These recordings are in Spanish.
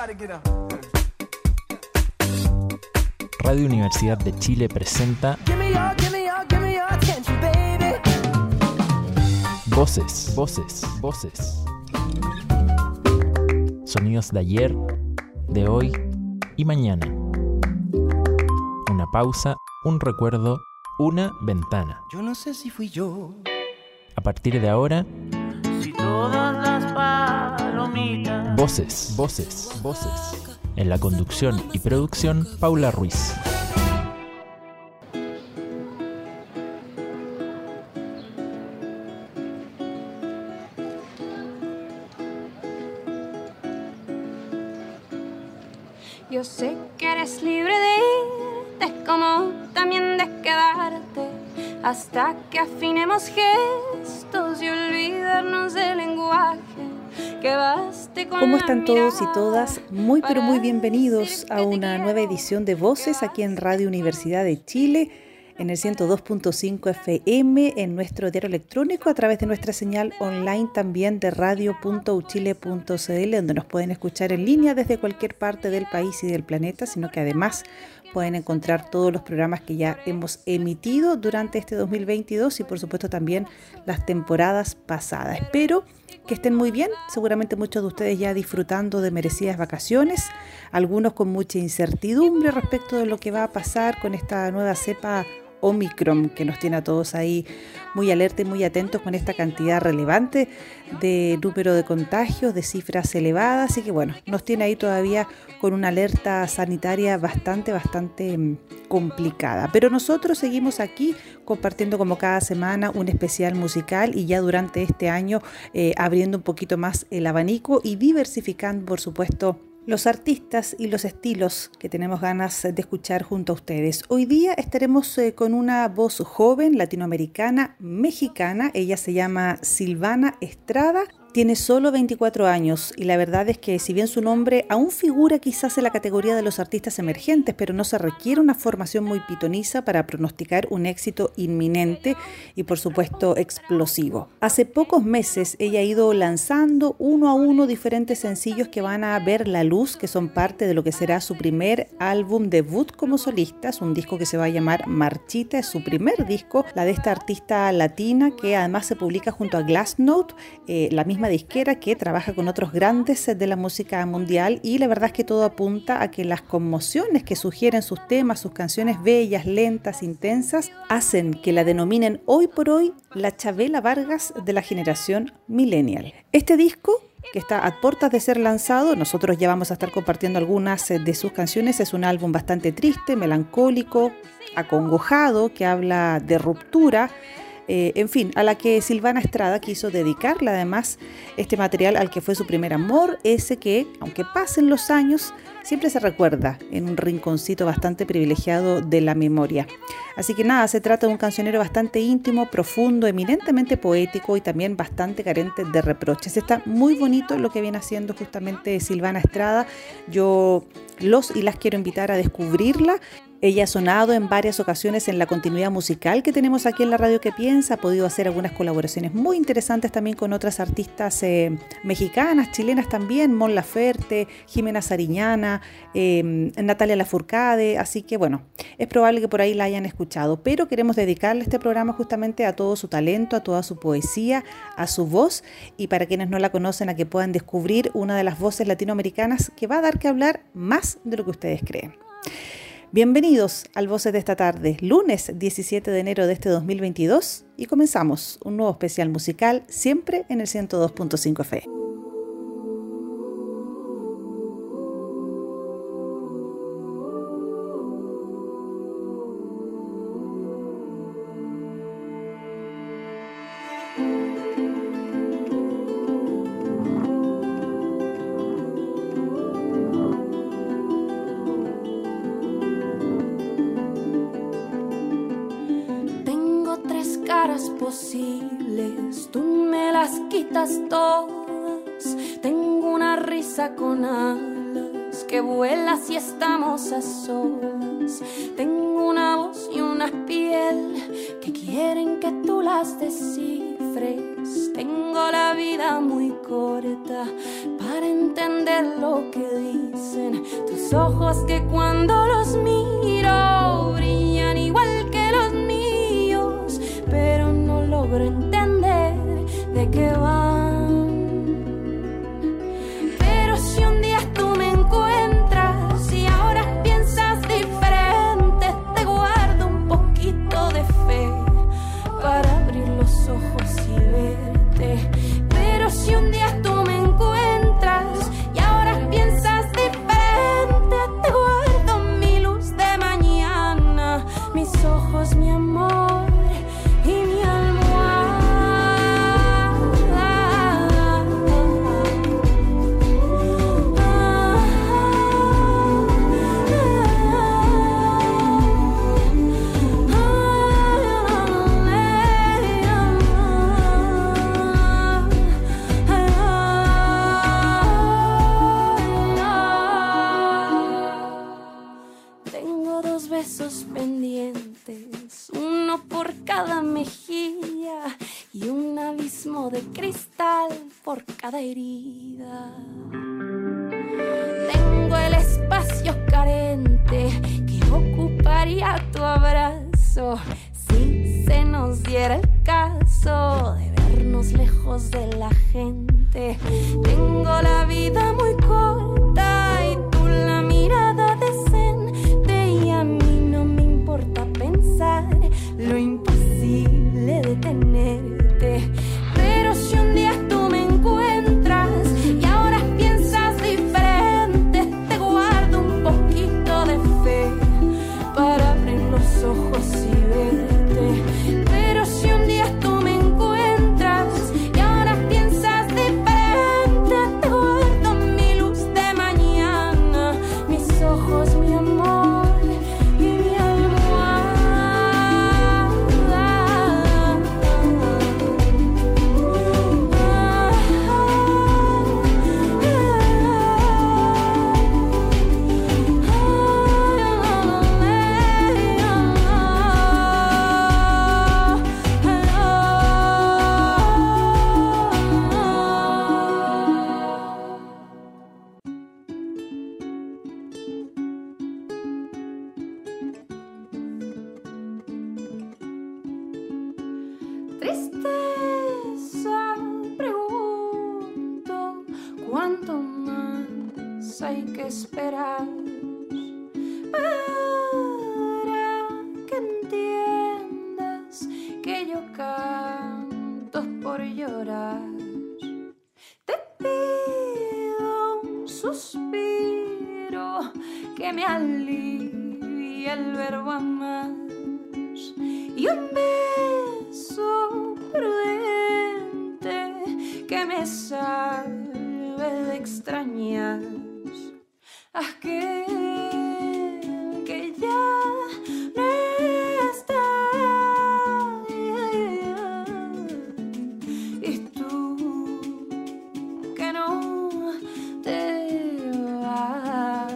Radio Universidad de Chile presenta Voces, voces, voces. Sonidos de ayer, de hoy y mañana. Una pausa, un recuerdo, una ventana. Yo no sé si fui yo. A partir de ahora, Si todas las palomitas. voces, voces, voces. En la conducción y producción, Paula Ruiz. Yo sé que eres libre de irte, como también de quedarte, hasta que afinemos gestos y olvidarnos del lenguaje. Que baste con ¿Cómo están la todos y mirada todas? Muy pero muy para bienvenidos decir a que te una quiero. nueva edición de Voces aquí en Radio Universidad de Chile, en el 102.5 FM, en nuestro diario electrónico, a través de nuestra señal online también de radio.uchile.cl, donde nos pueden escuchar en línea desde cualquier parte del país y del planeta, sino que además pueden encontrar todos los programas que ya hemos emitido durante este 2022 y por supuesto también las temporadas pasadas. Espero que estén muy bien, seguramente muchos de ustedes ya disfrutando de merecidas vacaciones, algunos con mucha incertidumbre respecto de lo que va a pasar con esta nueva cepa Omicron que nos tiene a todos ahí muy alerta y muy atentos con esta cantidad relevante de número de contagios, de cifras elevadas, así que bueno, nos tiene ahí todavía con una alerta sanitaria bastante complicada. Pero nosotros seguimos aquí compartiendo como cada semana un especial musical y ya durante este año abriendo un poquito más el abanico y diversificando, por supuesto, los artistas y los estilos que tenemos ganas de escuchar junto a ustedes. Hoy día estaremos con una voz joven, latinoamericana, mexicana. Ella se llama Silvana Estrada. Tiene solo 24 años y la verdad es que si bien su nombre aún figura quizás en la categoría de los artistas emergentes, pero no se requiere una formación muy pitoniza para pronosticar un éxito inminente y por supuesto explosivo. Hace pocos meses ella ha ido lanzando uno a uno diferentes sencillos que van a ver la luz, que son parte de lo que será su primer álbum debut como solista. Es un disco que se va a llamar Marchita, es su primer disco, la de esta artista latina que además se publica junto a Glassnote, la misma disquera que trabaja con otros grandes de la música mundial, y la verdad es que todo apunta a que las conmociones que sugieren sus temas, sus canciones bellas, lentas, intensas, hacen que la denominen hoy por hoy la Chabela Vargas de la generación millennial. Este disco, que está a puertas de ser lanzado, nosotros ya vamos a estar compartiendo algunas de sus canciones, es un álbum bastante triste, melancólico, acongojado, que habla de ruptura, en fin, a la que Silvana Estrada quiso dedicarle además este material al que fue su primer amor, ese que, aunque pasen los años, siempre se recuerda en un rinconcito bastante privilegiado de la memoria. Así que nada, se trata de un cancionero bastante íntimo, profundo, eminentemente poético y también bastante carente de reproches. Está muy bonito lo que viene haciendo justamente Silvana Estrada. Yo los y las quiero invitar a descubrirla. Ella ha sonado en varias ocasiones en la continuidad musical que tenemos aquí en la Radio Que Piensa, ha podido hacer algunas colaboraciones muy interesantes también con otras artistas mexicanas, chilenas también, Mon Laferte, Jimena Sariñana, Natalia Lafourcade, así que bueno, es probable que por ahí la hayan escuchado, pero queremos dedicarle este programa justamente a todo su talento, a toda su poesía, a su voz, y para quienes no la conocen, a que puedan descubrir una de las voces latinoamericanas que va a dar que hablar más de lo que ustedes creen. Bienvenidos al Voces de esta tarde, lunes 17 de enero de este 2022, y comenzamos un nuevo especial musical siempre en el 102.5 FM. Posibles, tú me las quitas todas. Tengo una risa con alas que vuela si estamos a solas. Tengo una voz y una piel que quieren que tú las descifres. Tengo la vida muy corta para entender lo que dicen tus ojos, que cuando los miro brillan igual que los míos, pero no logro entender de qué van. Pero si un día tú me encuentras y ahora piensas diferente, te guardo un poquito de fe para abrir los ojos y verte. Pero si un día tú me encuentras y ahora piensas diferente, te guardo mi luz de mañana, mis ojos, mi amor y mi pendientes, uno por cada mejilla y un abismo de cristal por cada herida. Tengo el espacio carente que ocuparía tu abrazo si se nos diera el caso de vernos lejos de la gente. Tengo la vida muy corta y tú la mirada decente, y a mí no me importa pensar lo imposible de tenerte. Pero si un día tú me encuentras y ahora piensas diferente, te guardo un poquito de fe para abrir los ojos y verte. Pero si un día tú me encuentras y ahora piensas diferente, te guardo mi luz de mañana, mis ojos, mi amor y mi tristeza. Pregunto, ¿cuánto más hay que esperar para que entiendas que yo canto por llorar? Te pido un suspiro que me alivie el verbo amar, y un beso prudente que me salve de extrañar aquel que ya no está. Y tú que no te vas,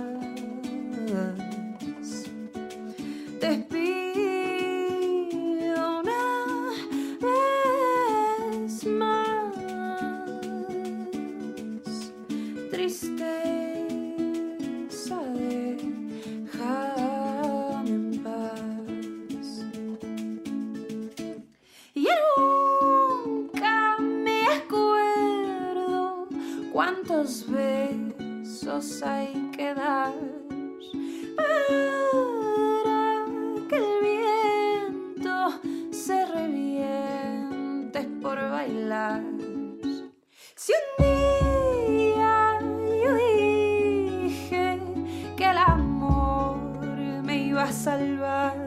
te pido una vez más, tristeza, déjame en paz. Y nunca me acuerdo cuántos besos hay que dar para que el viento se reviente por bailar. Si un día yo dije que el amor me iba a salvar,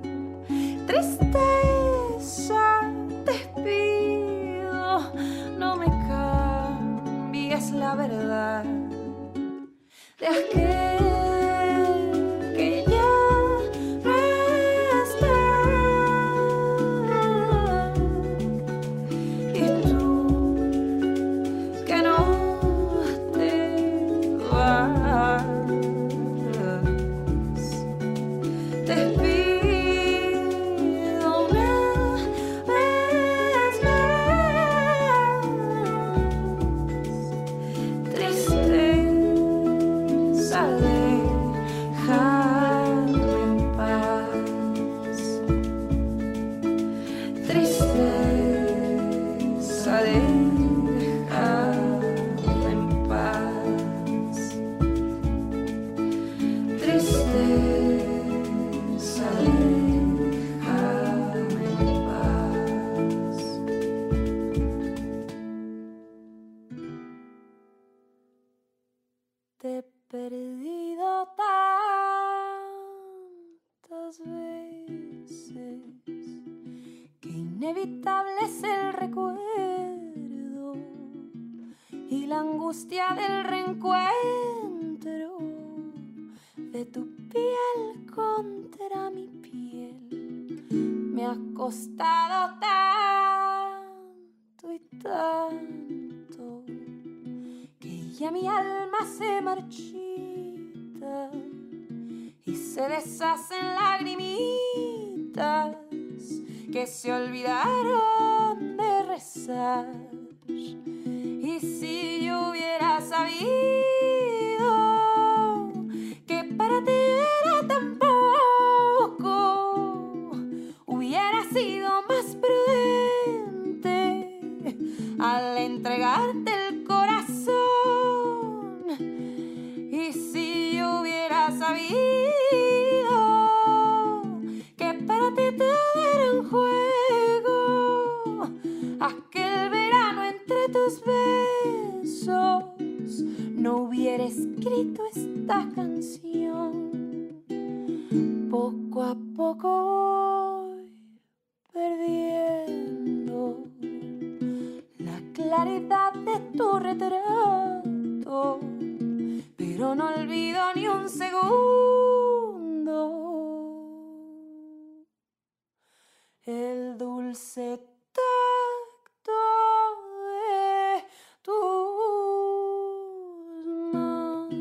tristeza, te pido, no me cambies la verdad de aquel que ya no está. Y tú que no te vas, te pido una vez más, Te he perdido tantas veces que inevitable es el recuerdo y la angustia del reencuentro de tu piel contra mi piel. Me ha costado tanto y tanto que ya mi alma se marchita y se deshacen lagrimitas que se olvidaron de rezar. Y si yo hubiera sabido que para ti era tan poco, hubiera sido más prudente al entregarte el corazón. Y si yo hubiera sabido que para ti todo era un juego, aquel verano entre tus besos, no hubiera escrito esta canción. Poco a poco voy perdiendo la claridad de tu retrato, pero no olvido ni un segundo el dulce tacto de tus manos.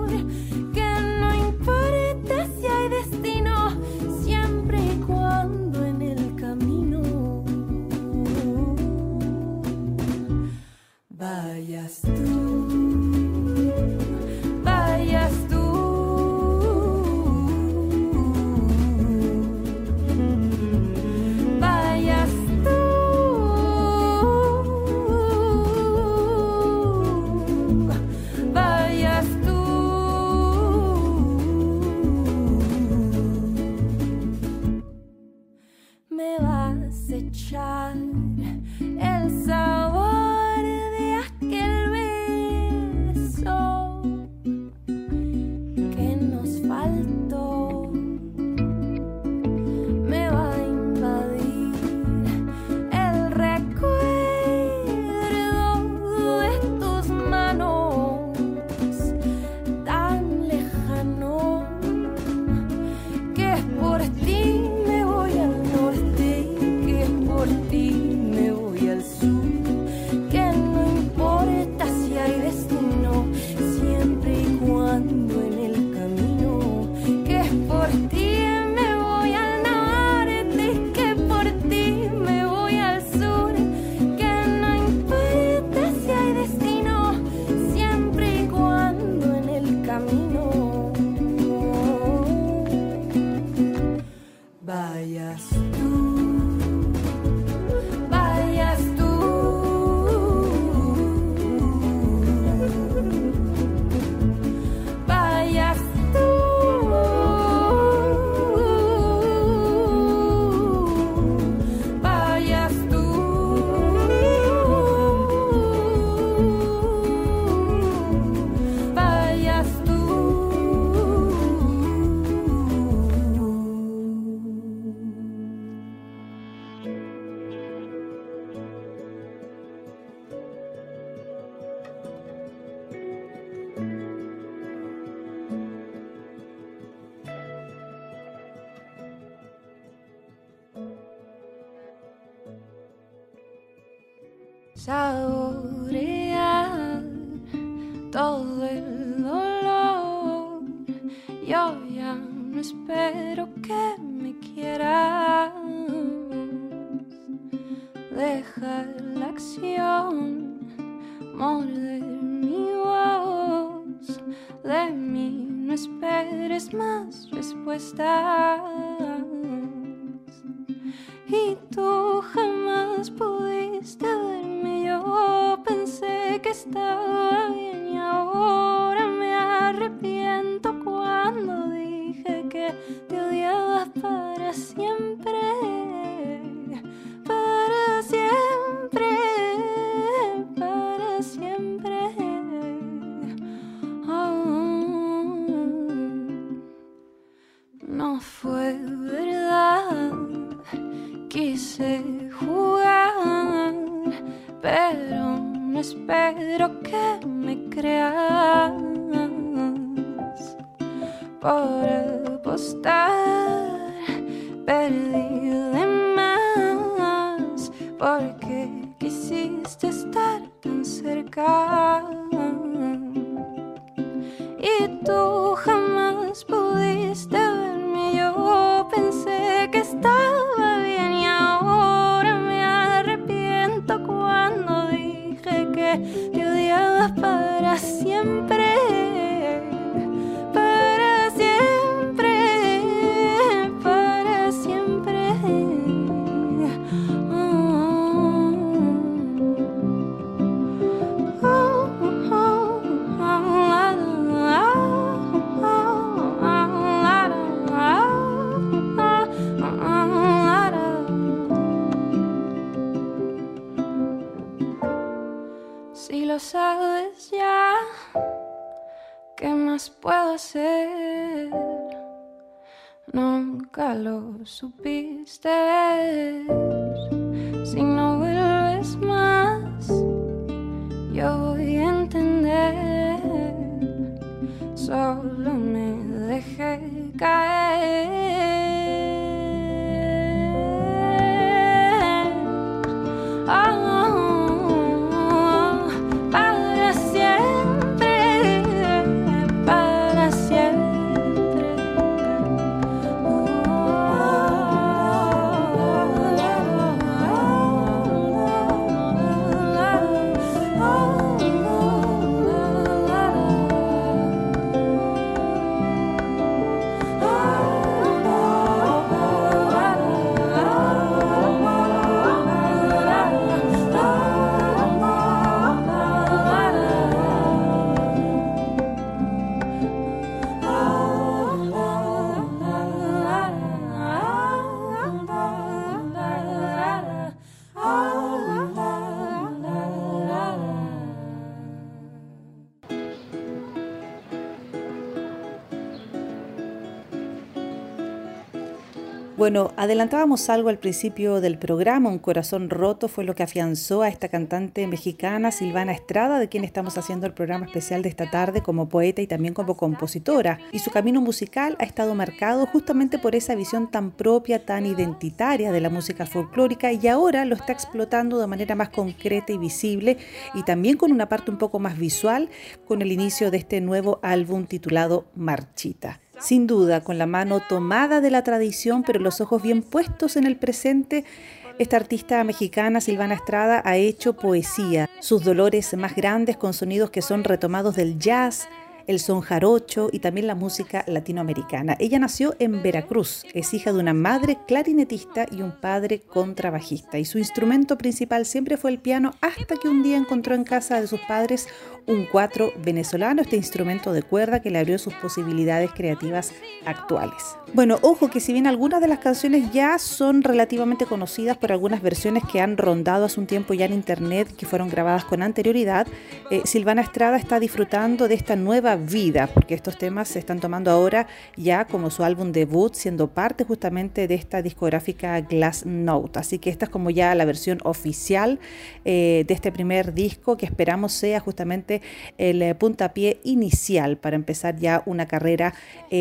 Cuando desechar el sabor de aquel beso que nos faltó. Me va a invadir el recuerdo de tus manos tan lejano, que es por ti me voy al norte, que es por ti me voy al sur, que no importa si hay destino, siempre y cuando en el camino, que es por ti me voy al norte, que por ti me voy al sur, que no importa si hay destino, siempre y cuando en el camino vayas tú. Vayas tú, vayas tú, vayas tú, vayas tú. Saborear todo el dolor. Yo ya no espero que me quieras. Dejar la acción, morder mi voz. De mí no esperes más respuestas. Y tú jamás pudiste verme, yo pensé que estaba bien y ahora me arrepiento cuando dije que te odiaba para siempre, para siempre, para siempre. Oh, no fue verdad. Quise jugar, pero no espero que me creas. Por apostar, perdí de más, porque quisiste estar tan cerca. Y tú jamás pudiste verme, yo pensé que estaba bien y ahora me arrepiento cuando dije que te odiaba para siempre, para siempre, para siempre. Si lo sabes ya, ¿qué más puedo hacer? Nunca lo supiste ver. Si no vuelves más, yo voy a entender. Solo me dejé caer. Para siempre, para siempre. Bueno, adelantábamos algo al principio del programa, Un corazón roto fue lo que afianzó a esta cantante mexicana Silvana Estrada, de quien estamos haciendo el programa especial de esta tarde como poeta y también como compositora. Y su camino musical ha estado marcado justamente por esa visión tan propia, tan identitaria de la música folclórica, y ahora lo está explotando de manera más concreta y visible, y también con una parte un poco más visual, con el inicio de este nuevo álbum titulado Marchita. Sin duda, con la mano tomada de la tradición, pero los ojos bien puestos en el presente, esta artista mexicana, Silvana Estrada, ha hecho poesía. Sus dolores más grandes con sonidos que son retomados del jazz, el son jarocho y también la música latinoamericana. Ella nació en Veracruz, es hija de una madre clarinetista y un padre contrabajista, y su instrumento principal siempre fue el piano, hasta que un día encontró en casa de sus padres un cuatro venezolano, este instrumento de cuerda que le abrió sus posibilidades creativas actuales. Bueno, ojo que si bien algunas de las canciones ya son relativamente conocidas por algunas versiones que han rondado hace un tiempo ya en internet, que fueron grabadas con anterioridad, Silvana Estrada está disfrutando de esta nueva vida, porque estos temas se están tomando ahora ya como su álbum debut, siendo parte justamente de esta discográfica Glass Note. Así que esta es como ya la versión oficial de este primer disco, que esperamos sea justamente el puntapié inicial para empezar ya una carrera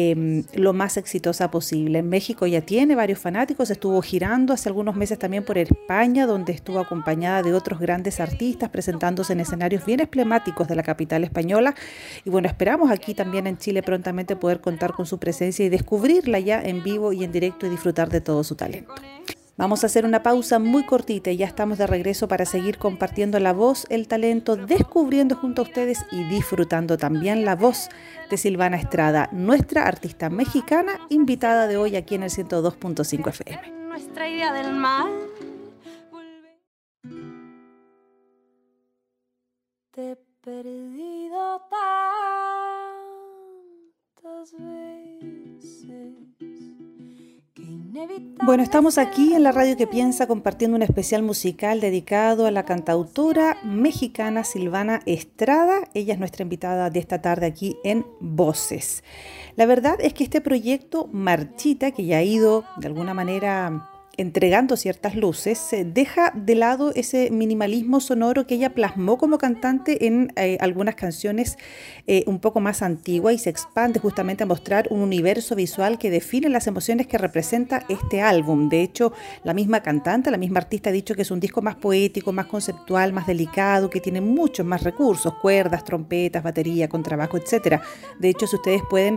lo más exitosa posible. En México ya tiene varios fanáticos, estuvo girando hace algunos meses también por España, donde estuvo acompañada de otros grandes artistas presentándose en escenarios bien emblemáticos de la capital española. Y bueno, esperamos aquí también en Chile prontamente poder contar con su presencia y descubrirla ya en vivo y en directo y disfrutar de todo su talento. Vamos a hacer una pausa muy cortita y ya estamos de regreso para seguir compartiendo la voz, el talento, descubriendo junto a ustedes y disfrutando también la voz de Silvana Estrada, nuestra artista mexicana invitada de hoy aquí en el 102.5 FM. Nuestra idea del mal. Te he perdido tantas veces. Bueno, estamos aquí en la Radio que Piensa compartiendo un especial musical dedicado a la cantautora mexicana Silvana Estrada. Ella es nuestra invitada de esta tarde aquí en Voces. La verdad es que este proyecto Marchita, que ya ha ido de alguna manera entregando ciertas luces, deja de lado ese minimalismo sonoro que ella plasmó como cantante en algunas canciones un poco más antiguas, y se expande justamente a mostrar un universo visual que define las emociones que representa este álbum. De hecho, la misma cantante, la misma artista ha dicho que es un disco más poético, más conceptual, más delicado, que tiene muchos más recursos, cuerdas, trompetas, batería, contrabajo, etc. De hecho, si ustedes pueden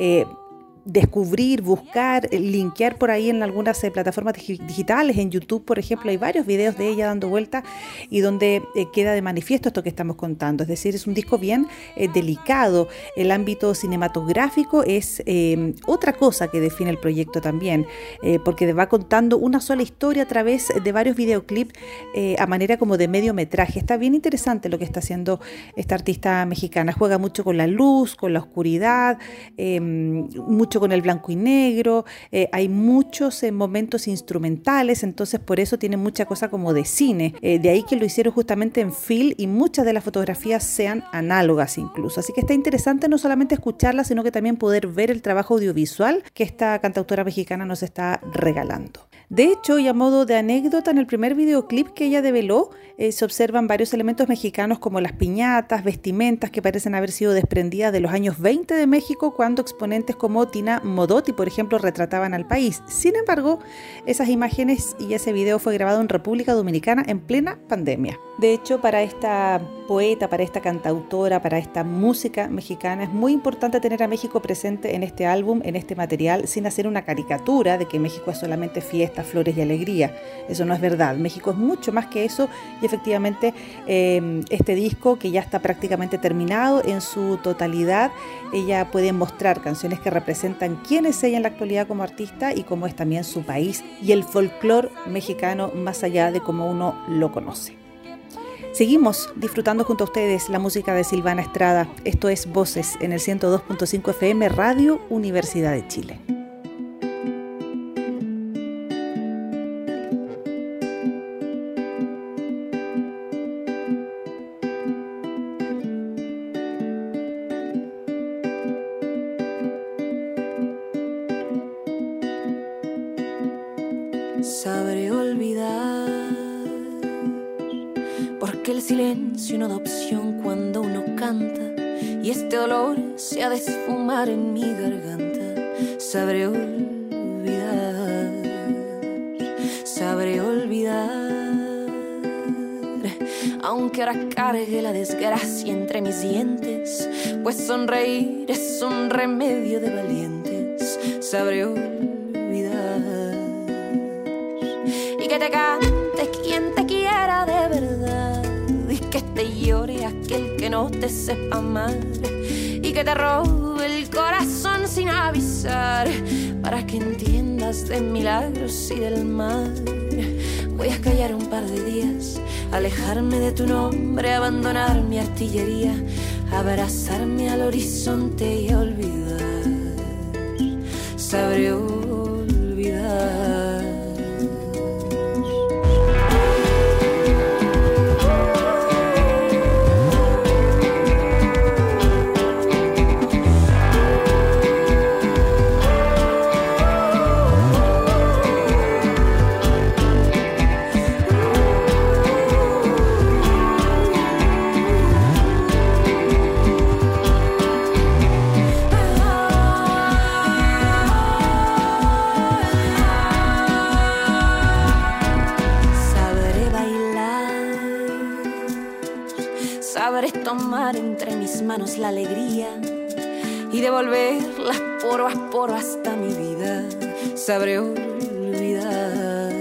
descubrir, buscar, linkear por ahí en algunas plataformas digitales, en YouTube por ejemplo, hay varios videos de ella dando vuelta y donde queda de manifiesto esto que estamos contando. Es decir, es un disco bien delicado. El ámbito cinematográfico es otra cosa que define el proyecto también, porque va contando una sola historia a través de varios videoclips a manera como de mediometraje. Está bien interesante lo que está haciendo esta artista mexicana. Juega mucho con la luz, con la oscuridad, mucho con el blanco y negro, hay muchos momentos instrumentales, entonces por eso tiene mucha cosa como de cine, de ahí que lo hicieron justamente en film y muchas de las fotografías sean análogas incluso, así que está interesante no solamente escucharla, sino que también poder ver el trabajo audiovisual que esta cantautora mexicana nos está regalando. De hecho, y a modo de anécdota, en el primer videoclip que ella develó, se observan varios elementos mexicanos como las piñatas, vestimentas que parecen haber sido desprendidas de los años 20 de México, cuando exponentes como Tina Modotti, por ejemplo, retrataban al país. Sin embargo, esas imágenes y ese video fue grabado en República Dominicana en plena pandemia. De hecho, para esta poeta, para esta cantautora, para esta música mexicana, es muy importante tener a México presente en este álbum, en este material, sin hacer una caricatura de que México es solamente fiesta, flores y alegría. Eso no es verdad. México es mucho más que eso, y efectivamente este disco, que ya está prácticamente terminado en su totalidad, ella puede mostrar canciones que representan quién es ella en la actualidad como artista y cómo es también su país y el folclore mexicano más allá de cómo uno lo conoce. Seguimos disfrutando junto a ustedes la música de Silvana Estrada. Esto es Voces en el 102.5 FM Radio Universidad de Chile. sabré olvidar, porque el silencio no da opción cuando uno canta y este dolor se ha de esfumar en mi garganta. Sabré olvidar, sabré olvidar, aunque ahora cargue la desgracia entre mis dientes, pues sonreír es un remedio de valientes. Sabré olvidar y que te cante quien te quiera de verdad, y que te llore aquel que no te sepa amar, y que te robe el corazón sin avisar, para que entiendas de milagros y del mar. Voy a callar un par de días, alejarme de tu nombre, abandonar mi artillería, abrazarme al horizonte y olvidar. Sabré olvidar. Tomar entre mis manos la alegría y devolverla poro a poro hasta mi vida. Sabré olvidar,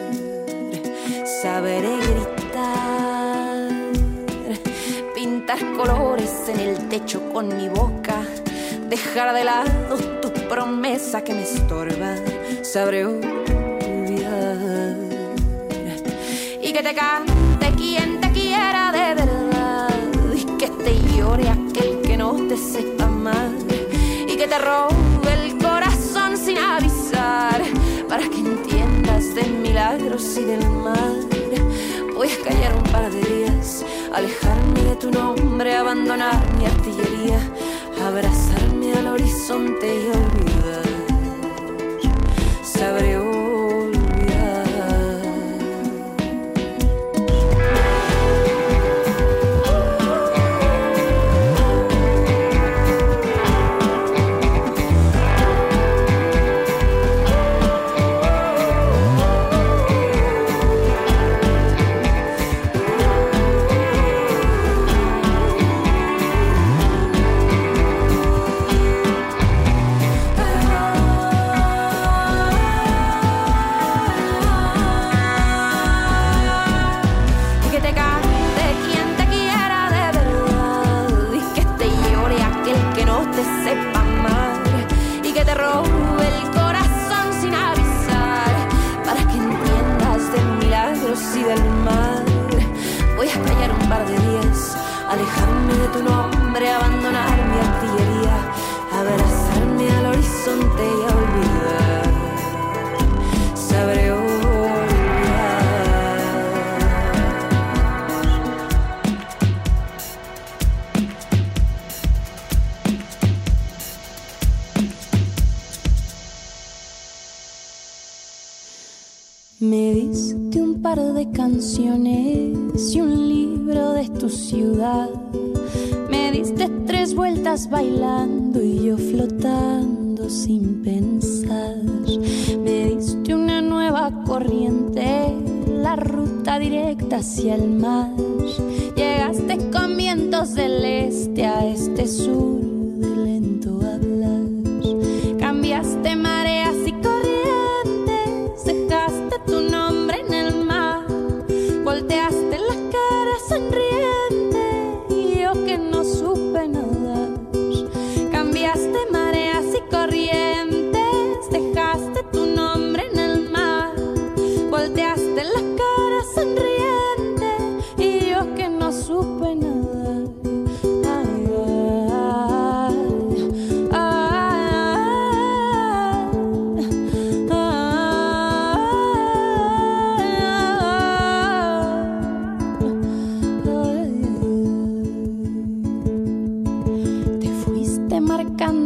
sabré gritar, pintar colores en el techo con mi boca, dejar de lado tu promesa que me estorba. Sabré olvidar y que te cante quien te quiera de verdad, que te llore aquel que no te sepa amar, y que te robe el corazón sin avisar, para que entiendas de milagros y del mar. Voy a callar un par de días, alejarme de tu nombre, abandonar mi artillería, abrazarme al horizonte y olvidar. Sabré olvidar. Alejarme de tu nombre, abandonar mi artillería, abrazarme al horizonte y olvidar. Sabré Me diste un par de canciones y un libro de tu ciudad. Me diste 3 vueltas bailando y yo flotando sin pensar. Me diste una nueva corriente, la ruta directa hacia el mar. Llegaste con vientos del este a este sur de lento hablar. Cambiaste mareas y corrientes, dejaste tu nombre en el mar. Volteaste la cara sonriente y yo que no supe nadar. Cambiaste mareas y corrientes, dejaste tu nombre en el mar. Volteaste la cara sonriente y yo que no supe nadar.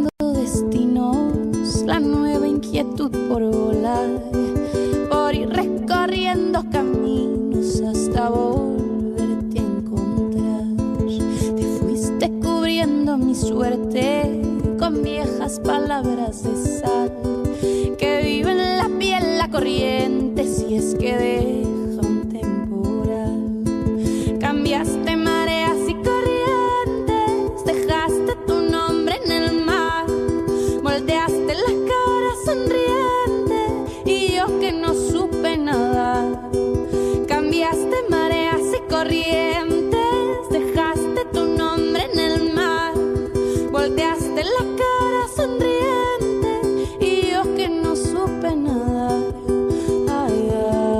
Por volar, por ir recorriendo caminos hasta volverte a encontrar. Te fuiste cubriendo mi suerte con viejas palabras de sal que viven en la piel la corriente si es que deja un temporal. Cambiaste mareas y corrientes, dejaste tu nombre en el mar, moldeaste la cara sonriente y yo que no supe nadar. Cambiaste mareas y corrientes, dejaste tu nombre en el mar, volteaste la cara sonriente y yo que no supe nadar. Ay,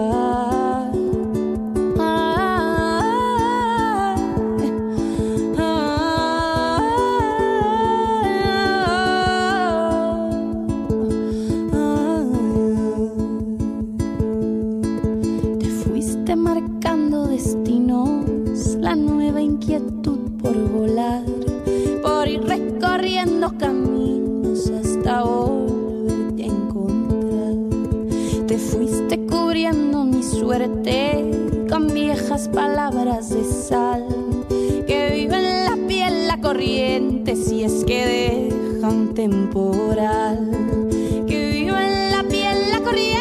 te fuiste marcando destinos, la nueva inquietud por volar, por ir recorriendo caminos hasta volverte a encontrar. Te fuiste cubriendo mi suerte con viejas palabras de sal que vive en la piel la corriente si es que deja un temporal. Que vive en la piel la corriente,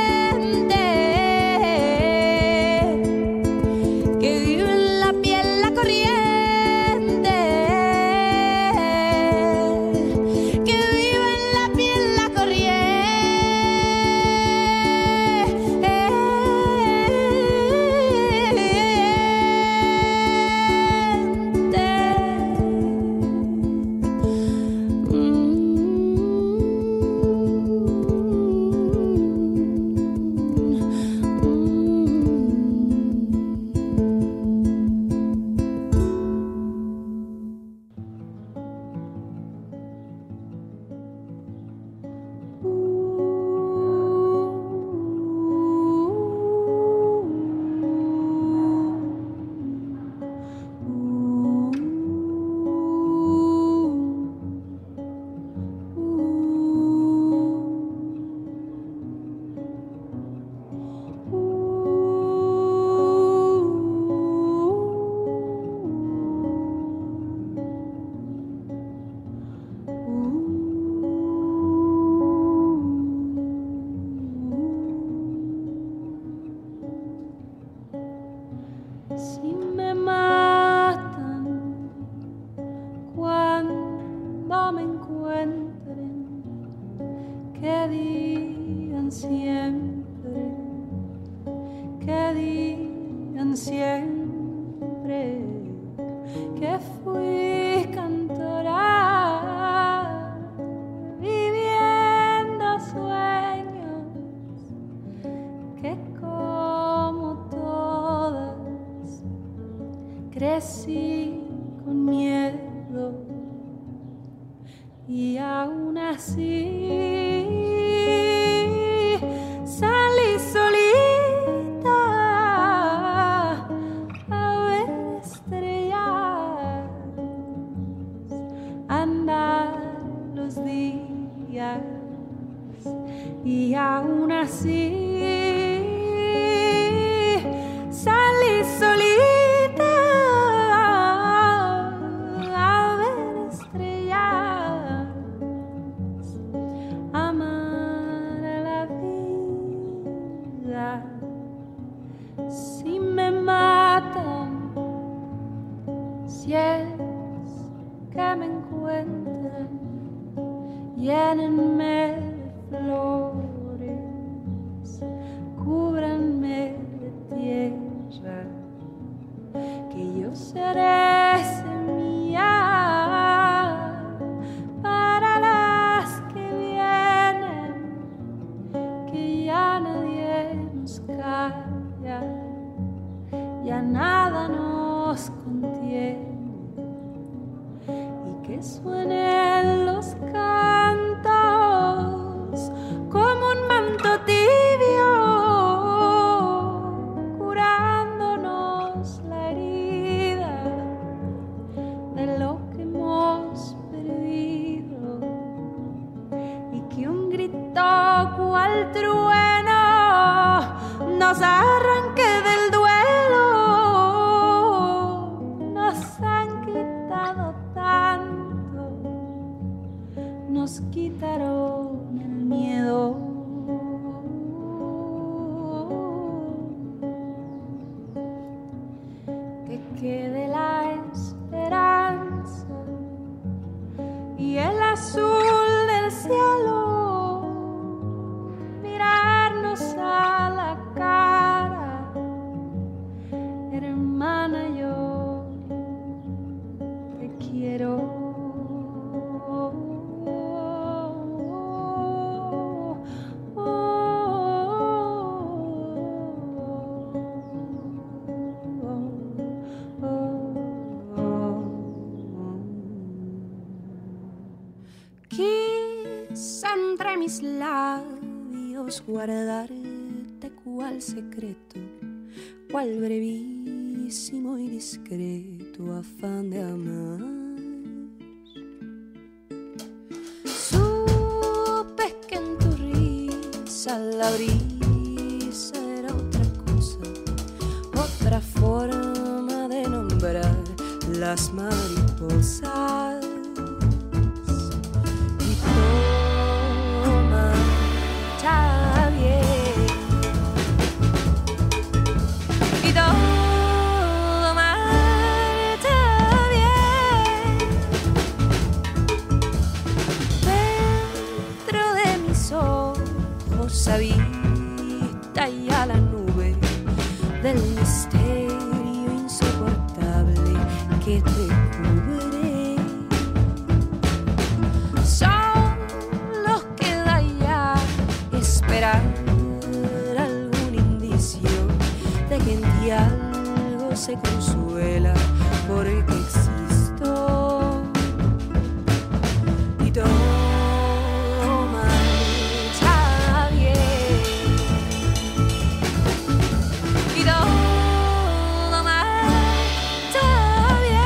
que vive en la piel la corriente. Crecí con miedo y aún así salí solita a ver estrellas, andar los días y aún así salí solita. Si me matan, si es que me encuentran, llénenme de flores, cúbranme de tierra, que yo seré semilla para las que vienen, que ya nadie nos calla, ya nada nos contiene, y que suenen los cantos como un manto tibio, curándonos la herida de lo que hemos perdido, y que un grito cual trueno nos arranca mis labios guardarte cual secreto, cual brevísimo y discreto afán de amar. Supe que en tu risa la brisa era otra cosa, otra forma de nombrar las mariposas. Y todo marcha bien, y todo marcha bien. Dentro de mis ojos habita ya la nube del misterio insoportable que te cubre. Solo queda ya esperar algún indicio de que en ti algo se consuela porque existo. Y todo marcha bien, y todo marcha bien.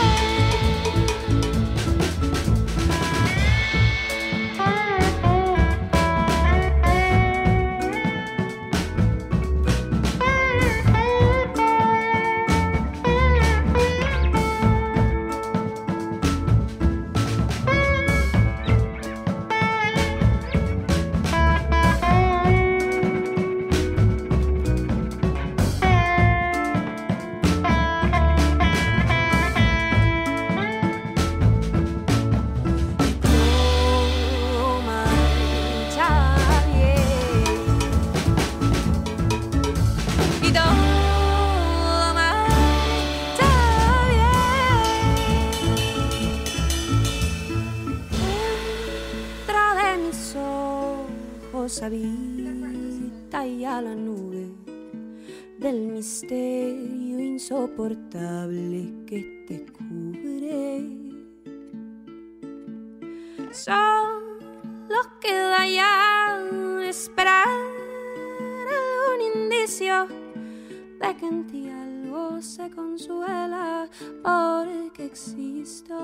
Todo marcha bien, y todo marcha bien. Dentro de mis ojos habita ya la nube del misterio insoportable que te cubre. Solo queda ya esperar algún indicio de que en ti algo se consuela porque existo.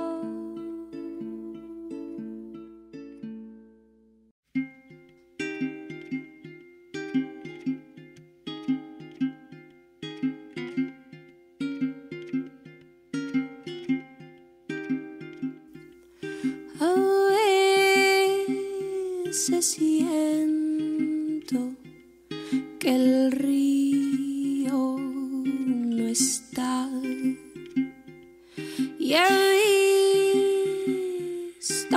A veces siento que el río no está y he visto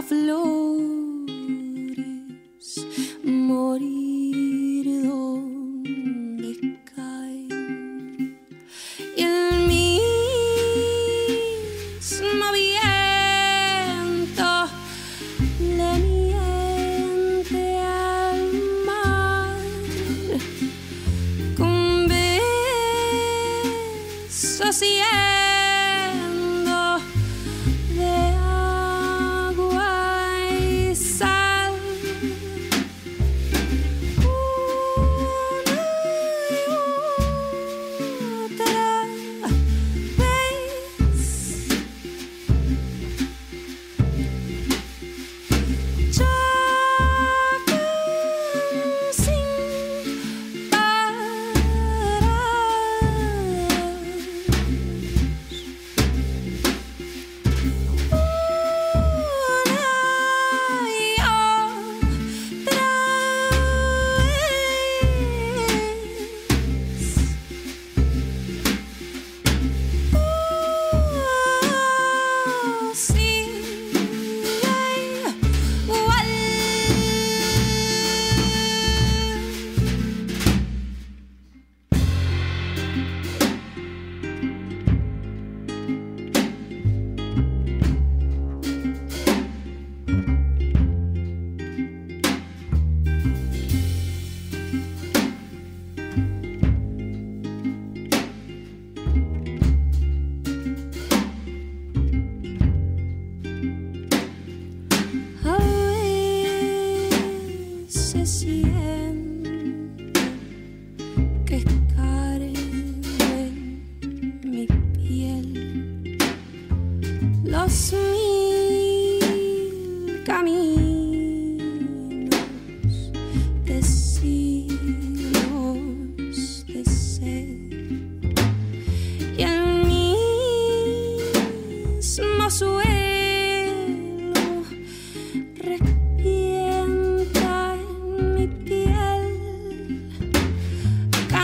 flores morir donde caen y el mismo viento le miente al mar con besos yendo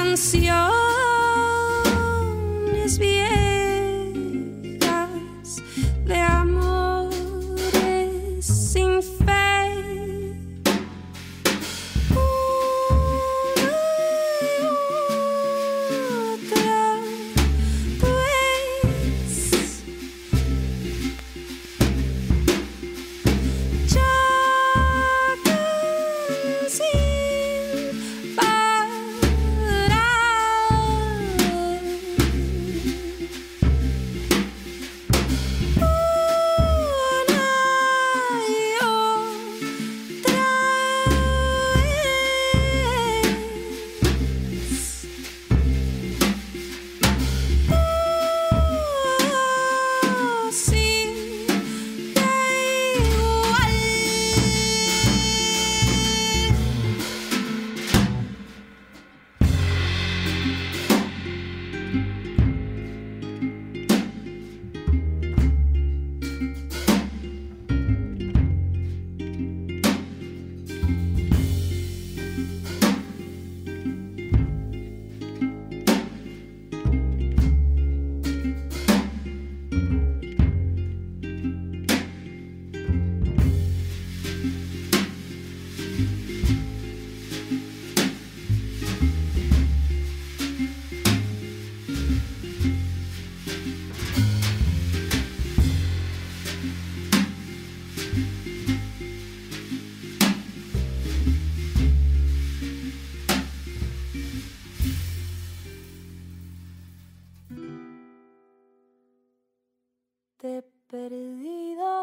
canciones viejas de amores sin fe. Una y otra vez. Chocan sin parar. Te he perdido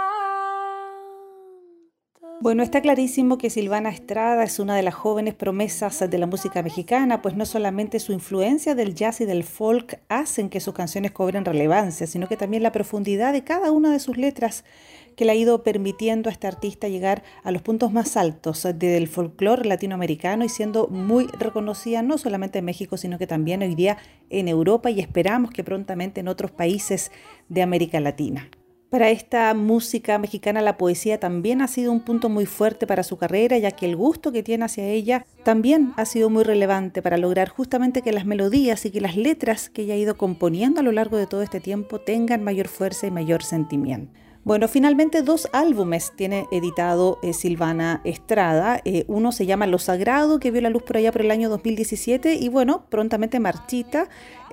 tanto. Bueno, está clarísimo que Silvana Estrada es una de las jóvenes promesas de la música mexicana, pues no solamente su influencia del jazz y del folk hacen que sus canciones cobren relevancia, sino que también la profundidad de cada una de sus letras que le ha ido permitiendo a este artista llegar a los puntos más altos del folclore latinoamericano y siendo muy reconocida no solamente en México, sino que también hoy día en Europa y esperamos que prontamente en otros países de América Latina. Para esta música mexicana la poesía también ha sido un punto muy fuerte para su carrera, ya que el gusto que tiene hacia ella también ha sido muy relevante para lograr justamente que las melodías y que las letras que ella ha ido componiendo a lo largo de todo este tiempo tengan mayor fuerza y mayor sentimiento. Bueno, finalmente 2 álbumes tiene editado Silvana Estrada. Uno se llama Lo Sagrado, que vio la luz por allá por el año 2017 y bueno, prontamente marchita.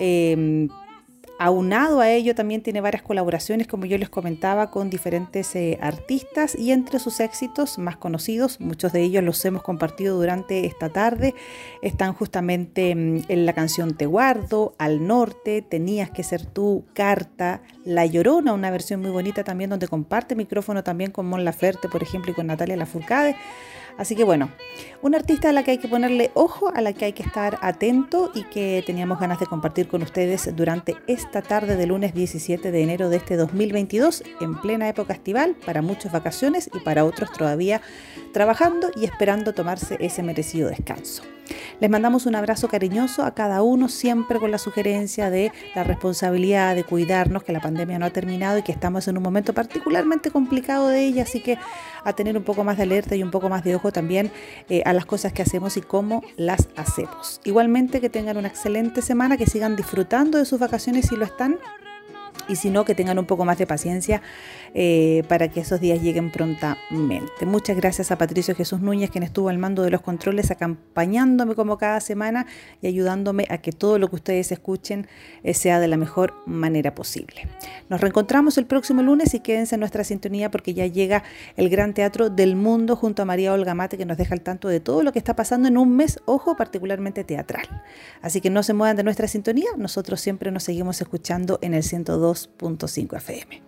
Aunado a ello también tiene varias colaboraciones, como yo les comentaba, con diferentes artistas y entre sus éxitos más conocidos, muchos de ellos los hemos compartido durante esta tarde, están justamente en la canción Te Guardo, Al Norte, Tenías que ser tú, Carta, La Llorona, una versión muy bonita también donde comparte micrófono también con Mon Laferte, por ejemplo, y con Natalia Lafourcade. Así que bueno, una artista a la que hay que ponerle ojo, a la que hay que estar atento y que teníamos ganas de compartir con ustedes durante esta tarde de lunes 17 de enero de este 2022, en plena época estival, para muchos vacaciones y para otros todavía trabajando y esperando tomarse ese merecido descanso. Les mandamos un abrazo cariñoso a cada uno, siempre con la sugerencia de la responsabilidad de cuidarnos, que la pandemia no ha terminado y que estamos en un momento particularmente complicado de ella, así que a tener un poco más de alerta y un poco más de ojo también a las cosas que hacemos y cómo las hacemos. Igualmente que tengan una excelente semana, que sigan disfrutando de sus vacaciones si lo están. Y si no, que tengan un poco más de paciencia para que esos días lleguen prontamente. Muchas gracias a Patricio Jesús Núñez, quien estuvo al mando de los controles, acompañándome como cada semana y ayudándome a que todo lo que ustedes escuchen sea de la mejor manera posible. Nos reencontramos el próximo lunes y quédense en nuestra sintonía porque ya llega el Gran Teatro del Mundo junto a María Olga Mate, que nos deja al tanto de todo lo que está pasando en un mes, ojo, particularmente teatral. Así que no se muevan de nuestra sintonía, nosotros siempre nos seguimos escuchando en el 102.5 FM.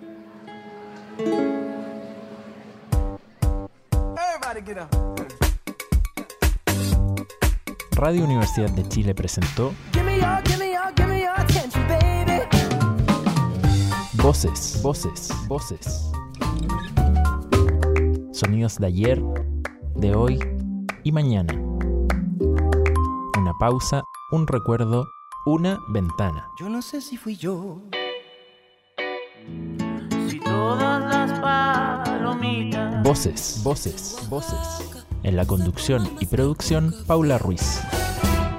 Radio Universidad de Chile presentó Voces, Voces, Voces. Sonidos de ayer, de hoy y mañana. Una pausa, un recuerdo, una ventana. Yo no sé si fui yo, si todas las palomitas. Voces, Voces, Voces. En la conducción y producción, Paula Ruiz.